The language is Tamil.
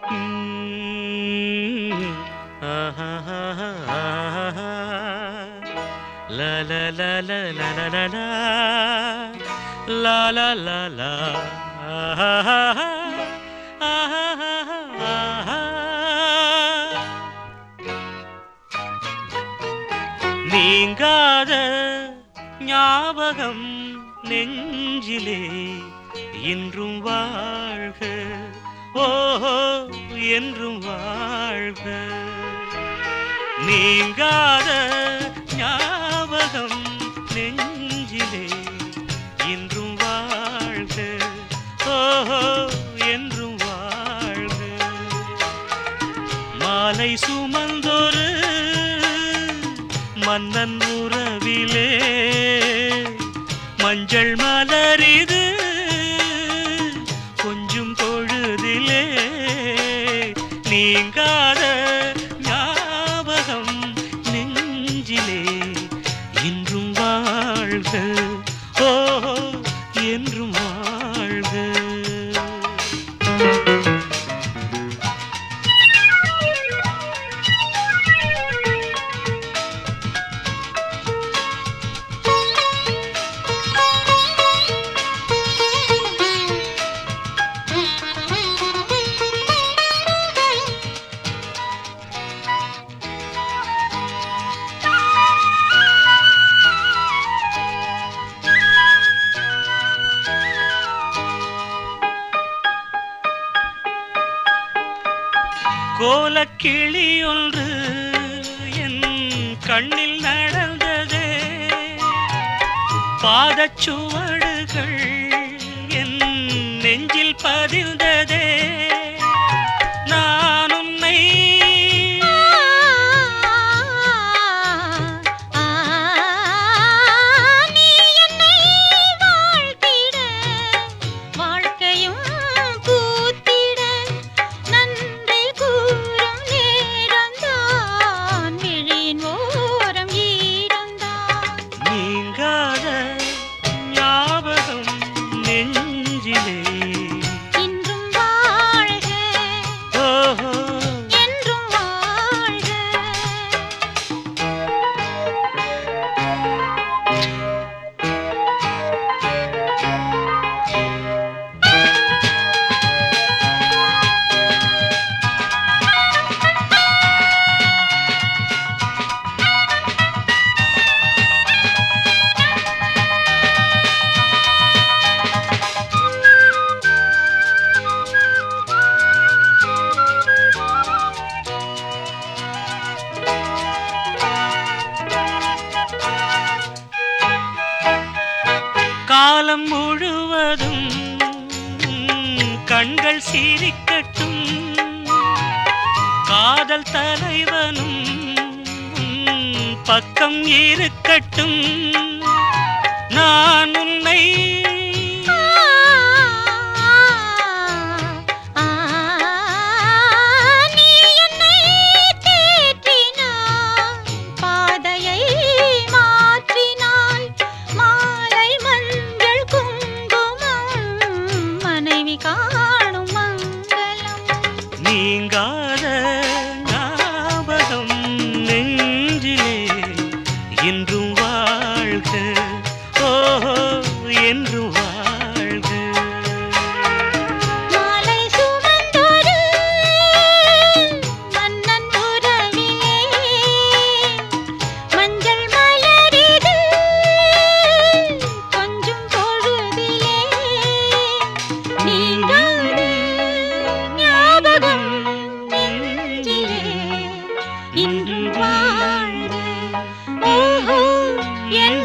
ம், லா லா லா லா லா லா லா லா, லா லா லா லா, நீங்காத ஞாபகம் நெஞ்சிலே இன்றும் வாழ்க, ஓஹோ என்றும் வாழ்க. நீங்காத ஞாபகம் நெஞ்சிலே இன்றும் வாழ்க, ஓஹோ என்றும் வாழ்க. மாலை சுமந்தொரு மன்னன் உறவிலே மஞ்சள் மலரிது கொஞ்சம் பொழுதிலே. நீங்காத ஞாபகம் நெஞ்சிலே இன்றும் வாழ்க, ஓ என்றும் வாழ்க. கோலக்கிளி ஒன்று என் கண்ணில் நடந்ததே, பாதச்சுவடுகள் என் நெஞ்சில் பதிந்ததே. நான் உன்னை நெஞ்சிலே இன்றும் வாழ்க, ஓஹோ என்றும் வாழ்க. காலம் முழுவதும் கண்கள் சிரிக்கட்டும், காதல் தலைவனும் பக்கம் இருக்கட்டும். நான் உன்னை நீங்காத ஞாபகம் நெஞ்சிலே இன்றும் வாழ்க, ஓஹோ என்றும் வாழ்க. மாலை சுமந்தொரு மன்னன் உறவிலே மஞ்சள் மலரிது கொஞ்சம் பொழுதிலே. நீங்காத ஞாபகம் நெஞ்சிலே இன்றும் வாழ்க, ஓஹோ என்